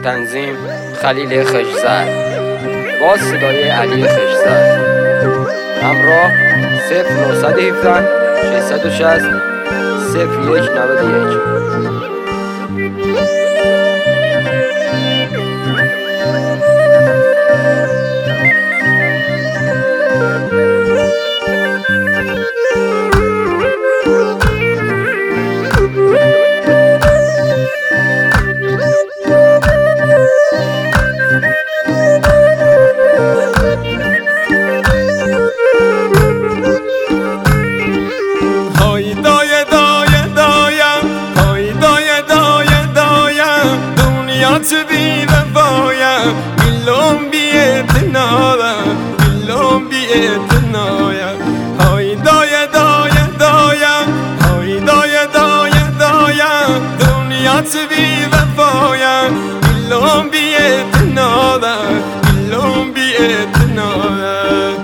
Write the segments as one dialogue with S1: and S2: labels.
S1: تنظیم خلیل خشزد با صدای علی خشزد. همراه 0917 660 0191.
S2: تو بی وفایم گلوم بی اعتنایم گلوم بی اعتنایم های دای دای دایم های دای دای دایم دنیا تو بی وفایم گلوم بی اعتنایم گلوم بی اعتنایم.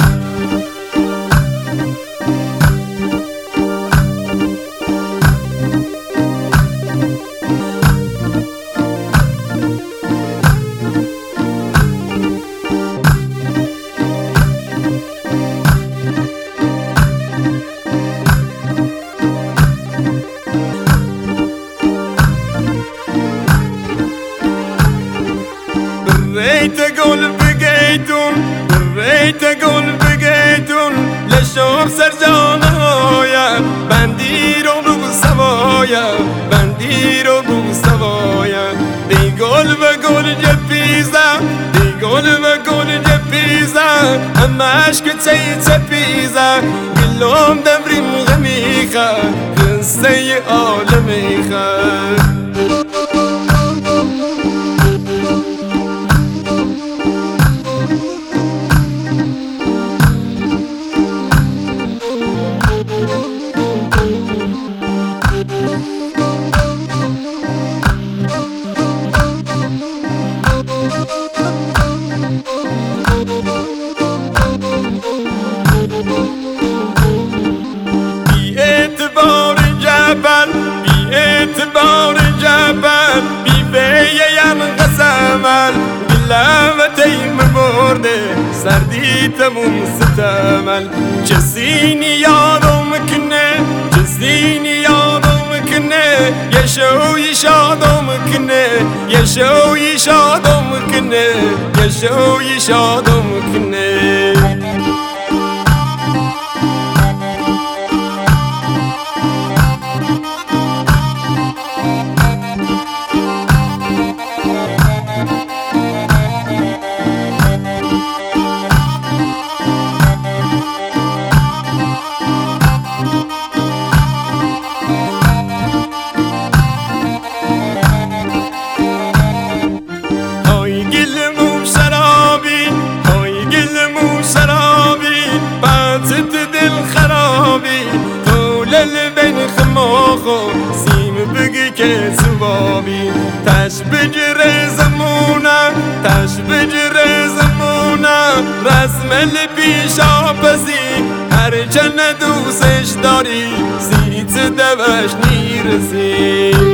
S2: بريت اقول بقيتون بريت اقول بقيتون لشوف سرجان هايا بنديرو بسوايا بنديرو بسوايا دي قول بقول جبيزا دي قول بقول جبيزا اما اشكت سيد بيزا كلهم دبري مغميخا خنسي عالميخا. اعتبار جبل بی بییم قسمل گلوتیم برده سردی تموم ستمل جزینی یادم کنه جزینی یادم کنه یشوی شادم کنه یشوی شادم کنه یشوی شادم کنه. سیم بگی که زبابی تش بجره زمونه تش بجره زمونه رسم پیش آپسی هر چند دوستش داری سیت دوش نیرسی.